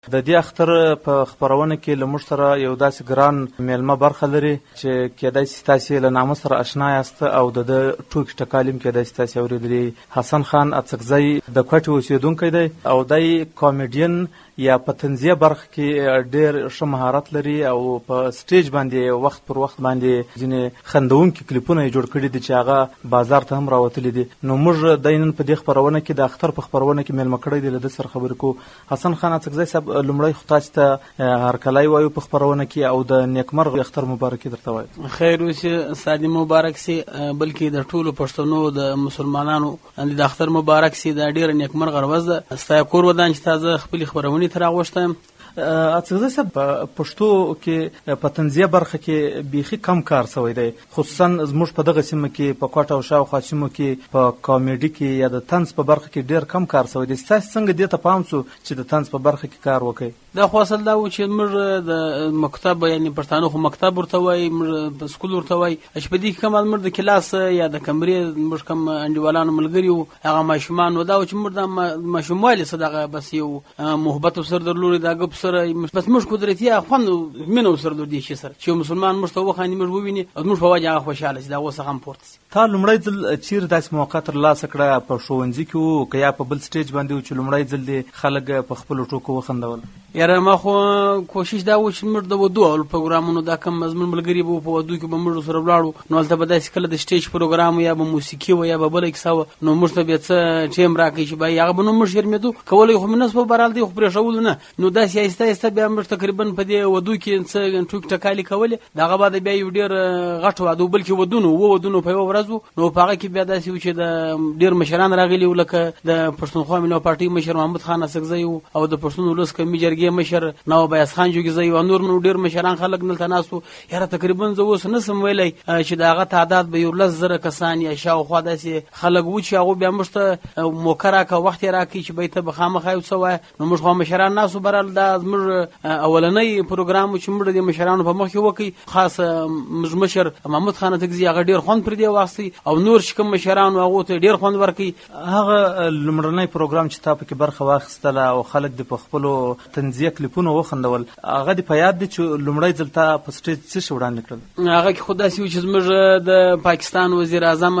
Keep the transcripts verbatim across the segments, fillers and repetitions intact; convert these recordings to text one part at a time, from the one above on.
د دې اختر په خپرونه کې له موږ سره یو داسې ګران میلمه برخه لري چې کېدای شي تاسې له نامه سره اشنا یاست او د ده ټوکې ټکالې هم کېدای شي تاسې اورېدلي. حسن خان اڅکزی د کوټې اوسېدونکی دی او دی کامیډین یا په طنزیه برخه کې ډېر ښه مهارت لري او په سټیج باندې وخت پر وخت باندې ځینې خندونکي کلیپونه یې جوړ کړي دي چې هغه بازار ته هم راوتلي دي. نو موږ دی نن په دې خپرونه کې د اختر په خپرونه کې میلمه کړی دی، له ده سره خبرې کوو. حسن خان اڅکزی صاحب، لومړی خو تاسو ته هرکلی وایو په خپرونه کې او د نیکمرغ اختر مبارکي درته وایو. خیر اوسې، سادي مبارک سي، بلکې د ټولو پښتنو د مسلمانانو د اختر مبارک سي. دا ډېره نیکمرغه ورځ ده. ستا کور ودان چې تازه خپلې خپرونې ته راغوښتم. اڅکزی صاحب، په پښتو کې په طنزیه برخه کې بیخي کم کار شوی دی، خصوصا زموږ په دغه سیمه کې په کوټه او شاوخوا سیمو کې په کامیډي کې یا د طنز په برخه کې ډېر کم کار شوی دی. ستاسې څنګه دې ته پام شو چې د طنز په برخه کې کار وکړئ؟ دا خو اصل دا و چې موږ د مکتب، یعنې پښتانه خو مکتب ورته وایي، موږ په سکول ورته وایي، چې په دې کې کوم موږ د کلاس یا د کمرې موږ کوم انډیوالانو ملګري وو، هغه ماشومان وو، دا و چې موږ د ماشوموالي څه دغه بس یو محبت ورسره درلودی، دا ګپ سره بس موږ قدرتي خوند مینه ورسره درلودی شي سره چې مسلمان موږ ته وخاندي، موږ وویني او موږ په وجه هغه خوشحاله شي، دا اوس هغه هم پورته شي. تا لومړی ځل چیرې داسې موقع ترلاسه کړه په ښوونځي کې وو که یا په بل سټیج باندې وو چې لومړی ځل دې خلک په خپلو ټوکو وخندول؟ یاره ما خو کوشش دا و چې موږ د ودو او پروګرامونو دا کم مضمون ملګري به په ودو کې به موږ سره ولاړو، نو هلته به داسې کله د سټیج پروګرام یا به موسیقي و یا به بله کیسه وه، نو موږ ته بیا څه ټیم راکوي چې بای هغه به نو موږ شرمېدو، کولی خو مې نه سو برال دی خو پرېښولو نه، نو داسې آهسته آهسته بیا موږ تقریبا په دې ودو کې څه ټوکې ټکالې کولې. د هغه بعد بیا یو ډېر غټ واده و، بلکې ودونه اووه ودونه په یوه ورځ وو، نو په هغه کې بیا داسې و چې د ډېر مشران راغلي وو، لکه د پښتونخوا ملي پارټۍ مشر محمود خان اڅکزی وو او د پښتون ولس قومي جرګې مشر نواب بیاس خان جوګزی او نور نور ډېر مشران خلک دلته ناست وو. یاره تقریبا زه اوس نسم ویلی چې د هغه تعداد به یو لس زره کسان یا شاوخوا داسې خلک وو چې هغوی بیا موږ ته موقع راکړه، وخت یې راکړي چې به ته به خامخا یو څه وایه، نو موږ خو مشران ناست وو. برحال دا زموږ اولنی پروګرام و چې موږ د مشرانو په مخ کې وکړي، خاص موږ مشر محمود خان اڅکزي هغه ډېر خوند پر دې واخیستی او نور چې کوم مشران هغو ته ډېر خوند ورکوي. هغه لومړنی پروګرام چې تا پکې برخه واخیستله او خلک دې په خپلو طنزیه کلیپونو وخندول، هغه دې په یاد دی چې لومړی ځل تا په سټیج څه شی وړاندې کړل؟ هغه کې خو داسې و چې زموږ د پاکستان وزیر اعظم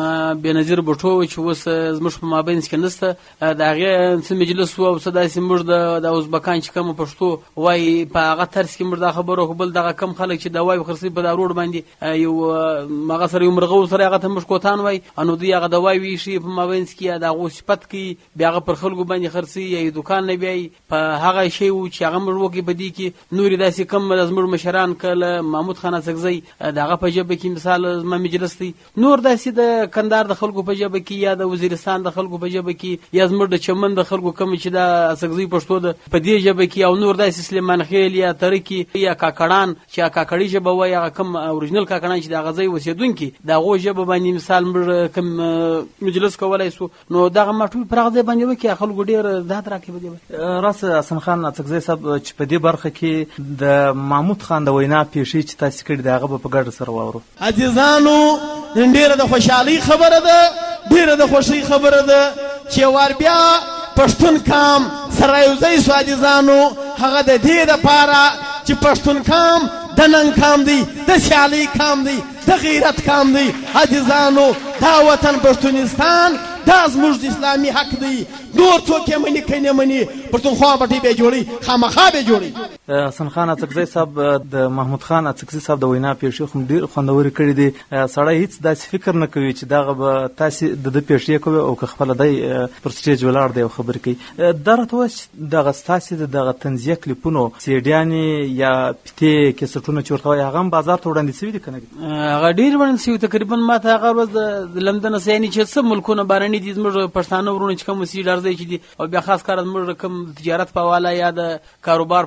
بېنظیر بوټو و چې اوس زموږ په مابینځ کې نشته، د هغې څه مجلس و او څه داسې موږ د ازبکان چې کومه پښتو وایي په هغه طرز کې موږ دا خبره وکړو. بل دغه کم خلک چې دواوې خرڅوي په دا روډ باندې یو هغه سره یو مرغه ورسره هغه ته موږ کوتان وایي، نو دوی هغه دواوې ویشي په مابینځ کې یا د هغو صفت کوي، بیا هغه پر خلکو باندې خرڅوي یا یې دوکان نه بیایي. په هغه شی و چې هغه موږ وکړي په دې کې نورې داسې کم زموږ مشران کله محمود خان اڅکزی د هغه په ژبه کې مثال زما مجلس دی، نور داسې د کندهار د خلکو په ژبه کې یا د وزیرستان د خلکو په ژبه کې یا زموږ د چمن د خلکو کوم چې د اڅکزی پښتو ده په دې ژبه کې، او نور داسې سلیمان خیل یا ترکی یا کاکړان چې کاکړي ژبه وایي، هغه کوم اورجنل کاکړان چې د هغه ځای اوسېدونکي د هغو ژبه باندې مثال موږ کوم مجلس کولی سو، نو دغه ما ټول پر هغه ځای باندې وکړي خلکو ډېر داد راکړي په دې باندې. راسه حسن خان اڅکزی صاحب، چې په دې برخه کې د محمود خان د وینا پیښې چې تاسې کړي د هغه به په ګډه سره واورو. عزیزانو، نن ډېره د خوشحالۍ خبره ده، ډېره د خوښۍ خبره ده چې وار بیا پښتون کام سره یو ځای سو. عزیزانو، هغه د دې دپاره چې پښتون کام د ننګ کام دی، د سیالۍ کام دی، د غیرت کام دی. عزیزانو، دا وطن پښتونستان دا زموږ د اسلامي حق دی، نور څوک یې مني که نه مني، پښتونخوا پټۍ به یې جوړوي، خامخا به یې جوړوي. حسن خان اڅکزی صاحب، د محمود خان اڅکزي صاحب د وینا پیښې خو ډېر خوندورې کړي دي، سړی هېڅ داسې فکر نه کوي چې دغه به تاسې د ده پیښې کوي او که خپله دی پر سټیج ولاړ دی او خبرې کوي. دا راته ووایه چې دغه ستاسې د دغه طنزیه کلیپونو سیډیانې یا پتې کیسټونه چې ورته وایي هغه هم بازار ته وړاندې شوي دي که نه دي؟ هغه ډېر وړاندې شوي، تقریبا ما ته هغه ورځ د لندن څه یعنې چې څه ملکونه بهرني دي زموږ پښتانه ورونه چې کوم سیډ ارځی چې دي، او بیا خاص کار زموږ کوم تجارت په حواله یا د کاروبار په حواله یا د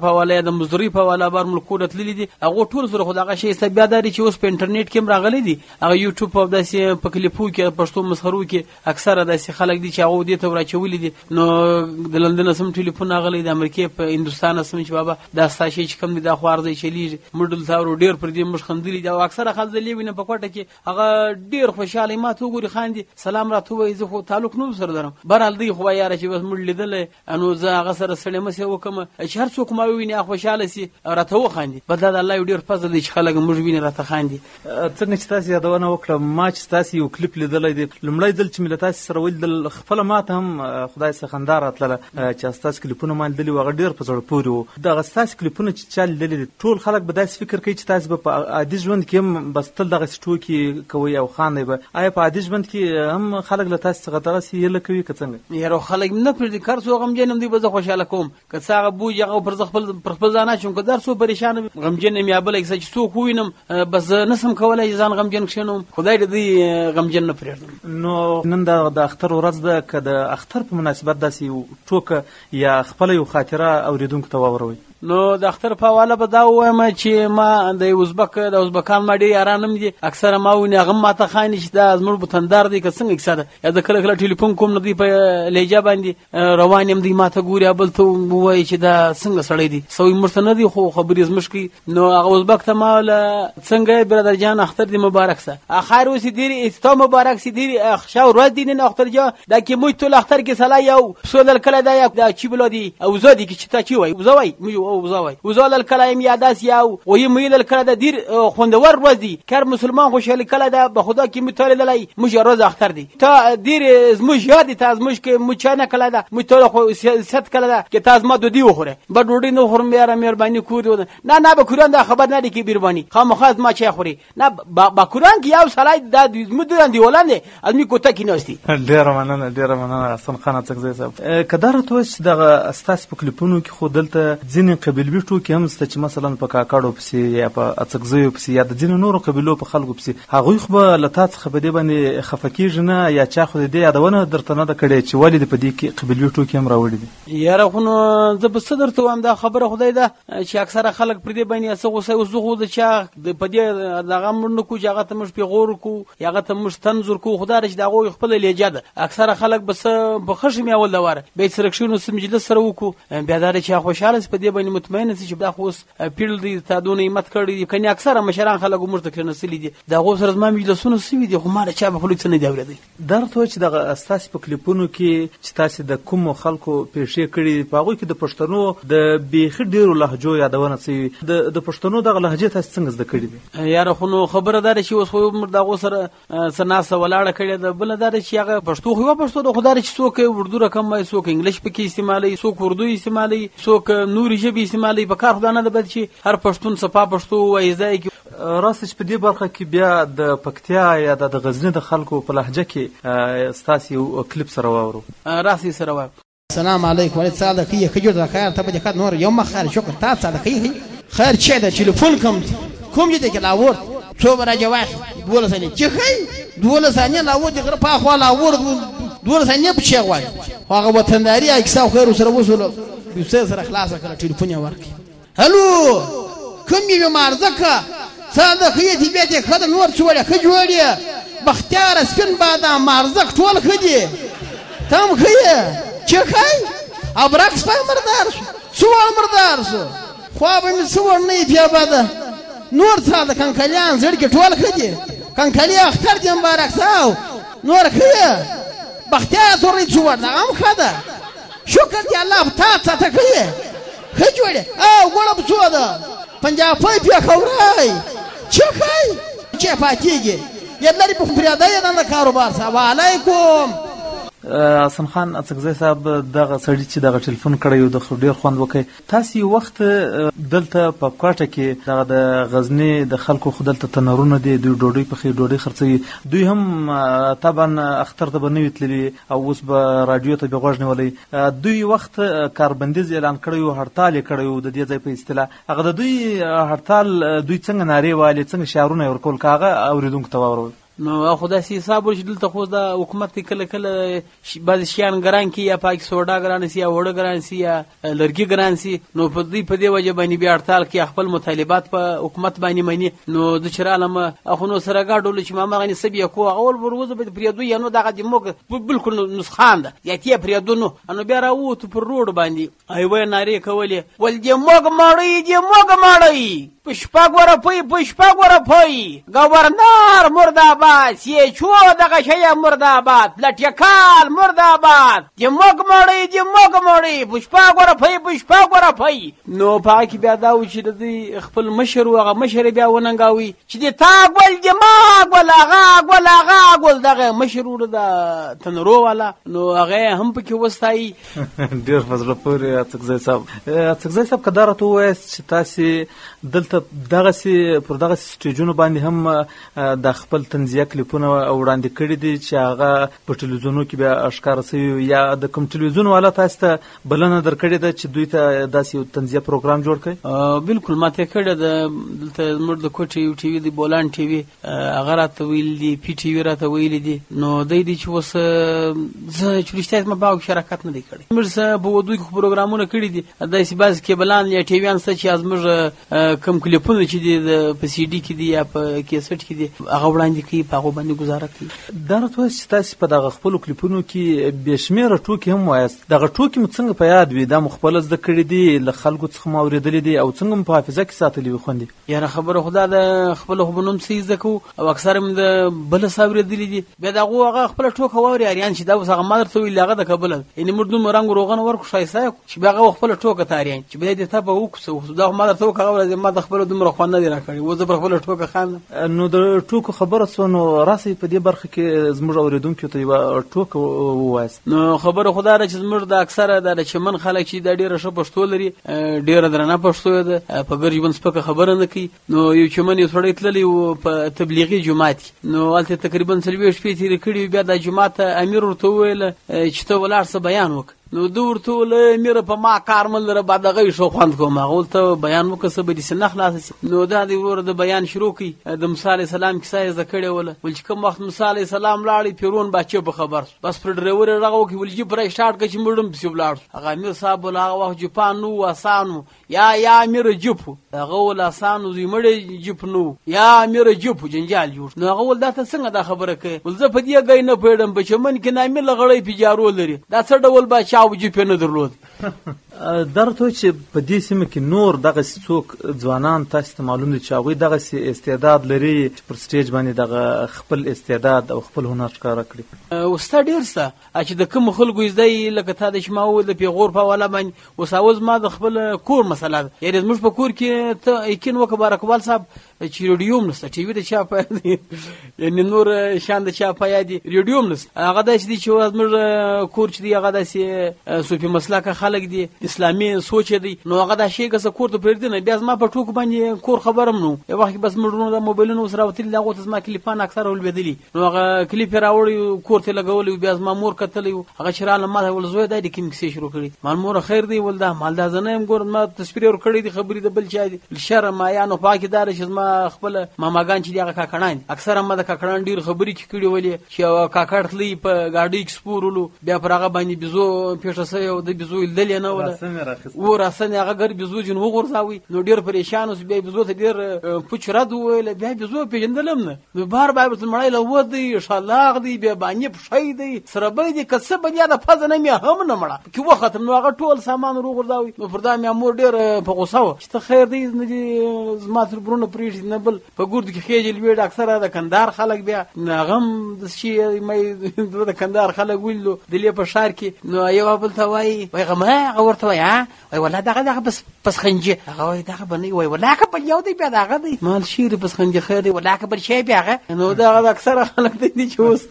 د مزدوري په حواله بار ملکونه تللي دي هغه ټول سره خو دغه شی بیا داري چې اوس په انټرنیټ کې راغلي دي هغه یوټیوب او داسې په کلیپو کې پښتو مسخرو کې اکثره داسې خلک دي چې هغه دې ته راچولي دي نو د لندن سم ټلیفون راغلی د امریکا په هندستان سم چې بابا دا ستاسو چې کوم دي دا خوارځي چلیږي مډل تاورو ډیر پر دې مش خندلي دا اکثره خلک دې ویني په کوټه کې هغه ډیر خوشاله ما ته وګوري خاندي سلام راته وایي زه خو تعلق نو سره درم برال دی خو یاره چې بس مړ لیدل انو زه هغه سره سړی مسه وکم چې هر څوک ما ویني خوشاله سي راته وخاندي بدل الله یو ډیر فضل دی چې خلک مړ ویني راته خاندي څنګه چې تاسو یادونه وکړه ما چې تاسو یو کلیپ لیدلای دی لمړی ځل چې ملت سره ول د خپل ماته هم خدای څخه خندار اتله چې تاسو کلیپونه مال دلی وغه ډیر په زړه پوري وو دا تاسو کلیپونه چې چل دلی ټول خلک به داسې فکر کوي چې تاسو په عادي ژوند کې هم بس تل دغه سټوکی کوي او خاندي به آیا په عادي ژوند کې هم خلک له تاسو څخه دغه سی یله کوي که څنګه یاره خلک نه پر دې کار څو غمجن هم دی به زه خوشاله کوم که څنګه بوج هغه پر خپل پر خپل ځانه چون که در څو پریشان غمجن مې ابل چې څو خوینم بس نسم کولای ځان غمجن کښنم خدای دې غمجن نه پرېږدم نو نن د اختر ورځ ده که د اختر په مناسبت داسې ټوکه یا خپل یو خاطره اوریدونکو ته واوروي نو د اختر په حواله به دا وایم چې ما د ازبک د ازبکان ما ډېر یارانم دي اکثره ما ویني هغه ماته خایني چې دا زموږ بوتندار دی که څنګه کیسه ده یا د کله کله ټلیفون کوم نو دوی په لهجه باندې روان یم دوی ماته ګوري بل ته ووایي چې دا څنګه سړی دی سوی مرته نه دی خو خبرې زموږ کوي نو هغه ازبک ته ما څنګه برادر جان اختر دی مبارک سه اخر اوس دیری استا مبارک سي دیری شاو ورځ دی نه اختر جا دا کې موږ ټول اختر کې سلا یو سولل کله دا دا چی بلودي او زادي کې چې تا چی وای وزوي او وزوي وزول کلایم یاداس یاو و یم یل کله د دیر خوندور ورځ دی کار مسلمان خوشاله کله دا به خدا کې متول دلای مش روز اختر دی تا دیر مش یاد تا از مش کې مچانه کله دا متول خو ست کله دا کې تاز ما دودی وخوره به ډوډۍ نو خورم یاره مهرباني کوو نه نه به قرآن دا خبر نه دی کې بیربانی خامخاز ما چای خوري نه با قرآن کې یو سلای دا مدران دی ولنه ادمي کوته کې نوستي ډیر مننه ډیر مننه حسن خان څنګه صاحب کدار ته چې دغه استاس په کلیپونو کې خو دلته ځینې قبیلوي ټوکې هم شته چې مثلا په کاکړو پسې یا په اڅکزیو پسې یا د ځینو نورو قبیلو په خلکو پسې هغوی خو به له تا څخه په دې باندې خفه کېږي نه یا چا خو د دې یادونه درته نه ده کړې چې ولې دې په دې کې قبیلوي ټوکې هم راوړي دي یاره خو نو زه به څه درته وایم دا خبره خدای ده چې اکثره خلک پر دې باندې څه غوسه اوس خو د چا په دې دغه مړ نه کو چې هغه ته موږ پیغور کو یا هغه ته موږ تنظر کو خدای چې دغه خپل لهجه ده اکثره خلک بس په خشم یا ول دواره به سرکشونو سم مجلس سره وکړو بیا دا چې خوشاله په دې باندې مطمئن چې دا خو پیړل دي تا دونه مت کړی کني اکثره مشران خلک عمر ته نسلی دي دا غو سره ما مجلسونه سوي دي خو ما چا په خلک څه نه دی اورېدی درته چې د اساس په کلیپونو کې چې تاسو د کوم خلکو پیښې کړي په هغه کې د پښتنو د بیخ ډیرو لهجو یادونه سي د د پښتنو د لهجه تاسو څنګه زده کړی دي یاره خو نو خبره ده چې اوس خو د غو سره سناسه ولاړه کړي ده بل ده چې هغه پښتو خو پښتو د خدای چې څوک اردو رقم وای څوک انګلیش پکې استعمالي څوک اردو استعمالي څوک نوري ژبې استعمالي په کار خدانه ده چې هر پښتون صفه پښتو وای ځای کې راستش په دې برخه کې بیا د پکتیا یا د غزنی د خلکو په لهجه کې ستاسو یو کلیپ سره واورو راسي سره واورو السلام علیکم ولې صادق کې خجور د خیر ته به نور یو مخال شکر تاسو صادق کې خیر چې د ټلیفون کوم کوم دې کې لاور څو راځي واخ دوله ثانیه چې خی دوله ثانیه لاور دې غره په خوا لاور دوله ثانیه په چیغ وای هغه وطنداري اکسا خیر سره وصول بيسه سره خلاص کړه ټلیفون یې ورکړي هلو کوم یې مارزکه صادق یې دې به دې خدای نور څوړه خجوړي بختیار سپین بادام مارزک ټول خدي تم خيه چې خای ابرکس په مردار شو مردار شو خو به څور نه بیا بده نور څه کان کلیان زړ کې ټول خدي کان کلی اختر دې مبارک ساو نور خيه بختیار سوري څور نه ام خده شکر دې الله تا ته خيه خجوړي او ګړب څو ده پنجاب په بیا خورای چې خای چې پاتېږي یادلري په فریاده نه کاروبار صاحب علیکم حسن خان اڅکزی صاحب دغه سړی چې دغه ټلیفون کړی د خو ډیر خوند وکړي تاسو وخت دلته په کوټه کې دغه د غزنی د خلکو خدلته تنورونه دي دوی ډوډۍ په خې ډوډۍ خرڅوي دوی هم طبعا اختر ته بنوي تللی او اوس به رادیو ته به غوښنه ولي دوی وخت کاربندیز اعلان کړی او هړتال کړی د دې ځای په اصطلاح هغه د دوی هړتال دوی څنګه ناری والي څنګه شعارونه ورکول کاغه اوریدونکو ته وورو نو خو داسې حساب وشي دلته خو د حکومت کله کله بعضې شیان ګران کړي یا پاکې سوډا ګرانه سي یا وړه ګران سي یا لرګي ګران سي نو په دوی په دې وجه باندې بیا هړتال کوي خپل مطالبات په حکومت باندې مني نو زه چې رالم خو نو سره ګډول چې ما مغه نسب یې کو اول بروزه به پرېدو یا نو دغه د موږ بالکل نسخان ده یا تې پرېدو نو نو بیا راووتو پر روډ باندې ایوه نارې کولې ول دې موږ مړی دې موږ مړی پشپاګ ور پي پشپاګ ور پي گورنر مرداباد سی چو دغه شی مرداباد لټیکال مرداباد دې موږ مړی دې موږ مړی پشپاګ ور پي پشپاګ ور پي نو پاکي بیا دا و چې د خپل مشر هغه مشر بیا وننګاوي چې دې تا ګول دې ما ګول هغه ګول هغه ګول دغه مشر د تنرو والا نو هغه هم پکې وستایي ډېر فضل پورې اڅکزی صاحب اڅکزی صاحب کدار ته وایست چې تاسو دلته دغه سي پر دغه سټیجونو باندې هم د خپل تنزیه کلیپونه وړاندې کړي دي چې هغه په ټلویزیونو کې بیا اشکار شوي یا د کوم ټلویزیون والا تاسو ته بلنه درکړې ده چې دوی ته داسې یو تنزیه پروګرام جوړ کړي؟ بالکل ماته کړی ده دلته زموږ د کوټې یو ټي وي دی بولان ټي وي هغه راته ویل دي پی ټي وي راته ویلي دي نو دی دي چې اوس زه چې رښتیا زما باغ شراکت نه دی کړی موږ څه په ودوی کې پروګرامونه کړي دي داسې بعضې کیبلان یا ټي ویان شته چې زموږ کوم کلیپونه چې دي په سی ډي کې دي یا په کیسټ کې دي هغه وړاندې کوي په هغو باندې ګزاره کوي. دا راته وایاست چې تاسو په دغه خپلو کلیپونو کې بې شمېره ټوکې هم وایاست دغه ټوکې مو څنګه په یاد وي دا مو خپله زده کړي دي له خلکو څخه مو اورېدلي دي او څنګه مو په حافظه کې ساتلي وي خوندې؟ یاره خبره خو دا د خپله خو به نوم څه زده کوو او اکثر هم د بله څه اورېدلي دي بیا د هغو هغه خپله ټوکه واوري اریان چې دا اوس هغه ما درته ویل هغه د کابله ده یعنې موږ دومره رنګ روغنه ورکړو ښایسته یې چې بیا هغه خپله ټوکه ته اریان چې بیا دې تا به وکړو دا خو ما درته وکړه هغه ورځ ما د خپله دومره خوند نه دی راکړی اوس زه پر خپله ټوکه خاندم. نو د ټوکو خبره شوه نو راسئ په دې برخه کې زموږ اورېدونکو ته یوه ټوکه ووایاست. نو خبره خو دا ده چې زموږ د اکثره دا د چمن خلک چې دا ډېره ښه پښتو لري ډېره درنه پښتو یې ده په ګر ژوند سپکه خبره نه کوي. نو یو چمن یو سړی تللی و په تبلیغي جومات کې نو هلته تقریبا څلوېښت شپې تېرې کړي بیا دا جومات امیر ورته وویله چې ته ولاړ څه بیان وکړه نو ده ورته وویل میره په ما کار مه لره بعد هغه یې ښه خوند کوم هغه ورته بیان وکړه څه به دې نه خلاصه شي. نو دا د وروره د بیان شروع کړي د موسی علیه السلام کیسه یې زده کړې وله ول چې کوم وخت موسی علیه السلام لاړی پیرون باچه په خبر سو بس پر ډریور یې غږ وکړي ول جیپ را سټارټ کړه چې موږ هم پسې ولاړ سو هغه امیر صاحب ول هغه وخت جیپان نو و اسان و یا یا امیر جیپ هغه ول اسان و زوی مړی جیپ نو یا امیر جیپ جنجال جوړ نو هغه ول دا ته څنګه دا خبره کوي ول زه په دې ګای نه پوهېږم په چمن کې نامې لغړی پیجارو لري دا څه ډول باچا او جیپ نه درلود. دا راته وایي چې په دې سیمه کې نور دغسې څوک ځوانان تاسو ته معلوم دي چې هغوی دغسې استعداد لري چې پر سټیج باندې دغه خپل استعداد او خپل هنر ښکاره کړي؟ اوس تا ډېر شته چې د کومو خلکو زده یي لکه تا د چې ما وویل د پیغور په حواله باندې اوس اوس ما د خپل کور مسله ده یعنې زموږ په کور کې ته یقین وکړه بارکوال صاحب چې ریډیو هم نشته ټي وي د چا په یاد دي یعنې نور شیان د چا په یاد دي ریډیو هم نشته هغه داسې دي چې زموږ کور چې دی هغه داسې صوفي مسلکه خلک دي اسلامي سوچ دی نو هغه دا شی ګسه کور ته پرېږدي نه بیا زما په ټوکو باندې کور خبرم نو یو وخت بس موږ د موبایلونو سره راوتلي د هغو ته زما کلیپان اکثره ولوېدلي نو هغه کلیپ یې راوړی کور ته لګولی بیا زما مور کتلی و هغه چې راغله ما ته ول زوی دا د کوم کیسې شروع کړي مال مور خیر دی ول دا مال دا زه نه یم ګوره ما تصویر یې ورکړی دي خبرې د بل چا دي شرم یانو پاکې دا ده چې زما خپله ماماګان چې دي هغه کاکړان دي اکثره ما د کاکړان ډېر خبرې چې کړي ولې چې کاکړ تللی په ګاډۍ کې سپورولو بیا پر هغه باندې بیزو پیښه سوی او د بیزو لیدل یې نه وله و راسن هغه ګر بیزو جن وغورځاوي نو ډېر پریشان اوس بیا بیزو ته ډېر پوچ رد وویل بیا بیزو پېژندلم نه نو بار بار ورته مړی له ودی شلاغ دی بیا باندې پښی دی سربی دی که څه بیا د پزه نه مې هم نه مړه کې وختم نو هغه ټول سامان وغورځاوي نو پر دا مې مور ډېر په غوسه وه چې ته خیر دی نه دي زما تر برونه پرېږدي نه بل په ګورد کې خېجل لوېږي اکثره د کندهار خلک بیا هغه هم داسې شي مې د کندهار خلک ویلو دلې په ښار کې نو یو بل ته وایي وایي غمه هغه ورته وایي ها وایي والله دغه دغه بس پس خنجه هغه وایي دغه به نه وایي والله که بل یو دی بیا دغه دی مال شیر پس خنجه خیر دی والله که بل شی بیا هغه نو دغه اکثره خلک دی چې اوس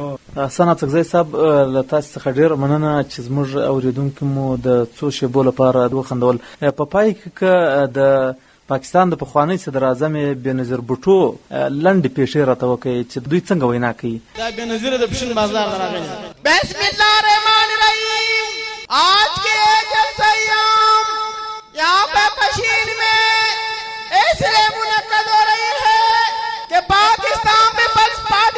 حسن اڅکزی صاحب له تاسو څخه ډېره مننه چې زموږ اورېدونکي مو د څو شېبو لپاره وخندول. په پای کې که د پاکستان د پخواني صدر اعظم بېنظیر بوټو لنډې پیښې راته وکړئ چې دوی څنګه وینا کوي. دا بېنظیر د پشن بازار نه راغلی. بسم الله الرحمن الرحیم. آج کے جلسہ ایام یہاں پہ پشین میں اس لیے منعقد ہو رہی ہے کہ پاکستان پیپلز پارٹی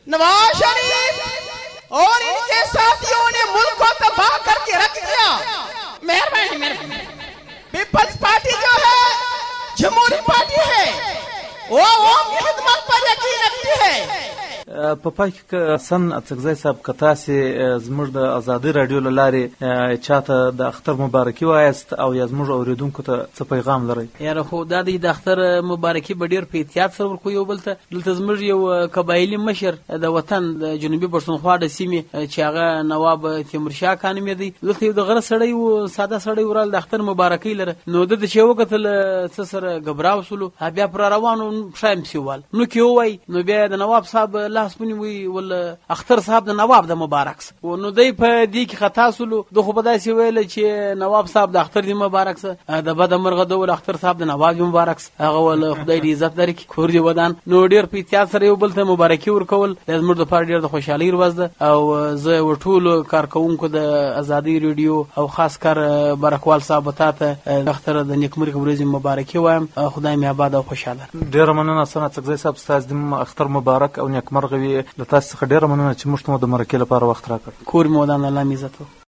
नवाज शरीफ और इनके साथियों ने मुल्क को तबाह करके रख दिया। मेहरबानी मेहरबानी। पीपल्स पार्टी जो है जमहूरी पार्टी है, वो ओम की खिदमत पर यकीन रखती है। په پای کې حسن اڅکزی صاحب که تاسې زموږ د ازادۍ راډیو له لارې چاته د اختر مبارکي وایاست او یا زموږ اورېدونکو ته څه پیغام لرئ؟ یاره خو دا د اختر مبارکي به ډېر په احتیاط سره ورکوو یو بل ته. دلته زموږ یو قبایلي مشر د وطن د جنوبي پښتونخوا د سیمې چې هغه نواب تیمورشاه خان نومېدی، دلته یو د غره سړی و، ساده سړی ورال د اختر مبارکۍ لره. نو ده د چې وکتل څه سره ګبراو سولو، بیا پر روانو پښه یې پسې ووال. نو کې ووایي نو بیا د نواب صاحب لاس ونیوي ول اختر صاحب د نواب د مبارک سه. نو دی په دې کې خطا سولو، ده خو به داسې ویل چې نواب صاحب د اختر دې مبارک سه، د بده مرغه ده ول اختر صاحب د نواب دې مبارک سه. هغه ول خدای دې عزت درکړي، کور دې ودان. نو ډېر په احتیاط سره یو بل ته مبارکي ورکول دا زموږ دپاره ډېر د خوشحالۍ ورځ ده. او زه ورټولو کارکوونکو د ازادۍ ریډیو او خاص کار برکوال صاحب ته ته د اختر د نیکمرغه ورځې مبارکي وایم. خدای مې آباد او خوشحاله. ډېره مننه حسن اڅکزی صاحب، ستاسو د اختر مبارک او نیکمرغه وي. له تاسو څخه ډېره مننه چې موږ ته مو د مرکې لپاره وخت راکړ. کور مې ودان، الله مې عزت وکړي.